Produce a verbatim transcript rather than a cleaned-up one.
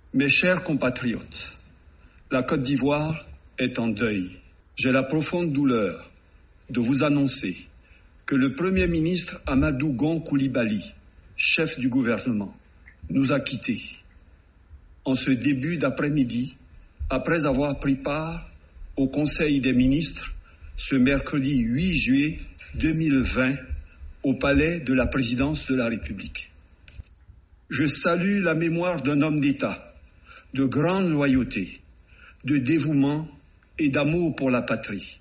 Mes chers compatriotes, la Côte d'Ivoire est en deuil. J'ai la profonde douleur de vous annoncer que le Premier ministre Amadou Gon Coulibaly, chef du gouvernement, nous a quittés en ce début d'après-midi, après avoir pris part au Conseil des ministres ce mercredi huit juillet deux mille vingt au palais de la présidence de la République. Je salue la mémoire d'un homme d'État de grande loyauté, de dévouement et d'amour pour la patrie.